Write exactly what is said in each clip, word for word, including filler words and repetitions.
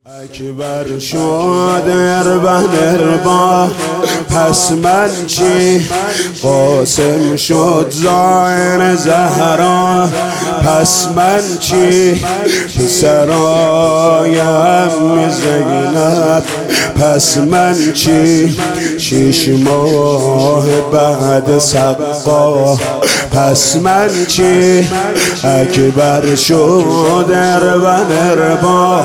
اکبر شد اربن اربا پس من چی؟ قاسم شد ظاهر زهرا پس من چی؟ پسرای عم زینب پس من چی؟ شش ماه بعد سقا پس من چی؟ اکبر شد اربن اربا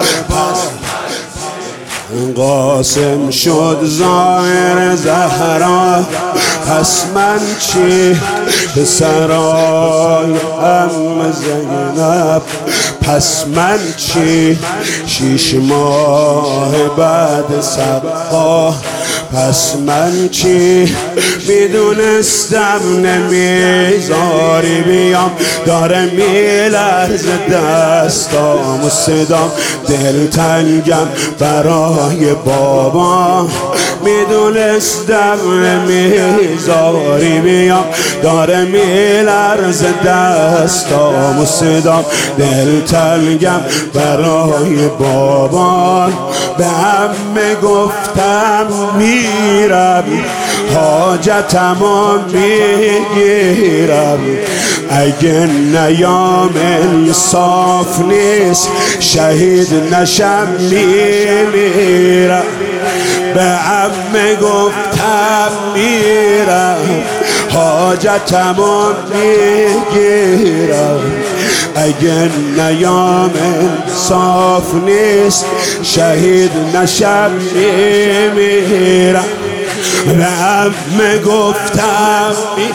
قاسم شد ظاهر زهرا پس من چی؟ پسرای عم زینب پس من چی؟ شش ماه بعد سقا پس من چی؟ میدونستم نمیذاری بیام داره میلرز دستام و صدام دلتنگم برای بابا میدونستم نمیذاری بیام داره میلرز دستام و صدام دلتنگم برای بابا به عمه گفتم میرم حاجتمو میگیرم اگه نیام انصاف نیست شهید نشم میمیرم به عمه گفتم میرم حاجتمو میگیرم اگه نیام انصاف نیست شهید نشم میمیرم به عمه گفتم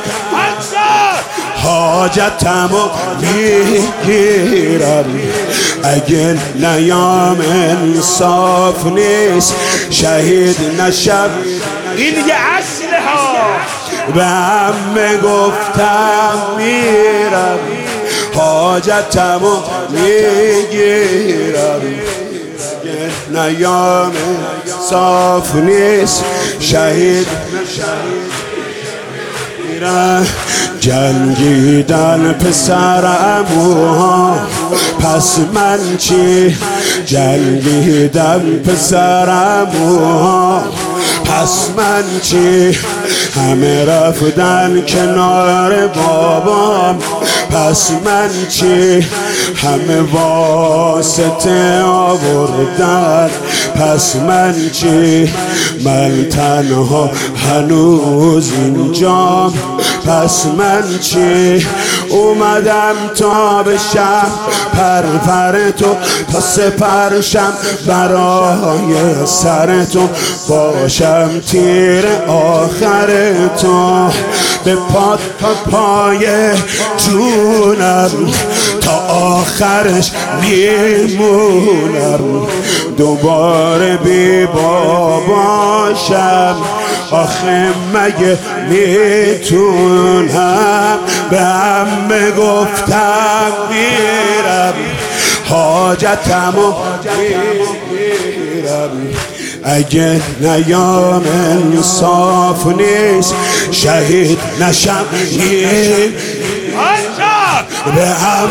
حاجتمو میگیرم اگه نیام انصاف نیست شهید نشم این دیگه اصله ها به عمه گفتم میرم حاجتمو میگیرم نیام صاف نیست شهید میرم جنگیدن پسر عموها پس من چی؟ جنگیدن پسر عموها پس من چی؟ همه رفتن کنار بابام پس من چی؟ همه واسطه آوردن پس من چی؟ من تنها هنوز اینجام پس من چی؟ اومدم تا بشم پرپر تو تا سپرشم برای سر تو باشم تیر آخر تو به پا تا پای جونم تا آخرش میمونم دوباره بی باباشم آخه مگه میتونم به عمه گفتم میرم حاجتمو میگیرم اگه نیام انصاف نیست شهید نشم به هم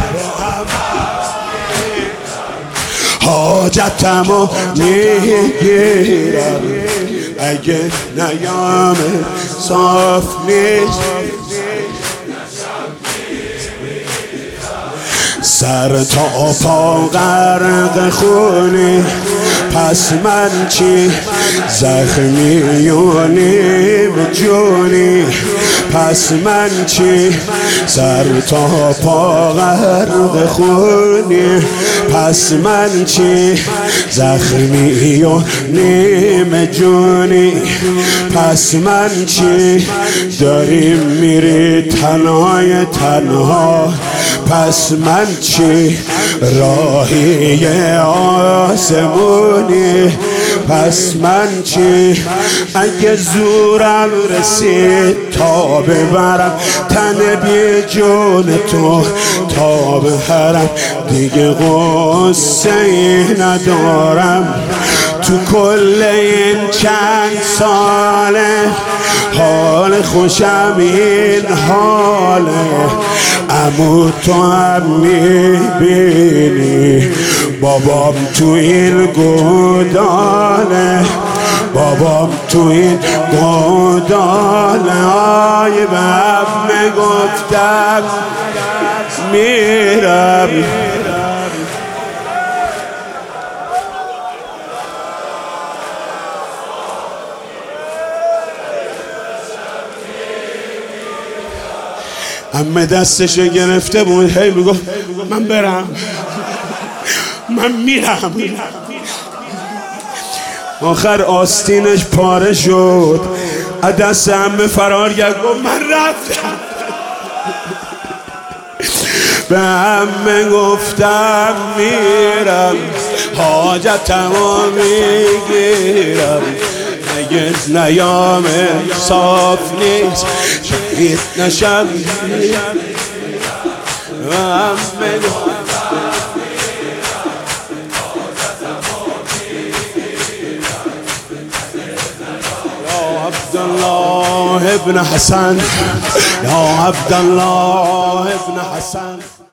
حاجتمو میگیرم اگه نیام انصاف نیست سر تا پا غرق خونی پس من چی؟ زخمی و نیم جونی پس من چی؟ سر تا پا غرق خونی پس من چی؟ زخمی و نیم جونی پس من چی؟ داریم میری تنهای تنها پس من چی؟ راهی آسمونی پس من چی؟ اگه زورم رسید تا ببرم تن بی جون تو تا بهرم دیگه غصه ای ندارم تو کل این چند ساله حال خوشم این حاله عمو تو هم میبینی بابام تو این گوداله، بابام تو این گوداله، آی باب میگفتم میرم. همه دستشو گرفته بود، هی میگفت من برم، من میرم. آخر آستینش پاره شد، از دست همه فرار کرد، گفت من رفتم. به همه گفتم میرم، حاجتمو میگیرم، نگز نیام صاف نیست، شهید نشم. و همه عبدالله ابن حسن، یا عبدالله ابن حسن.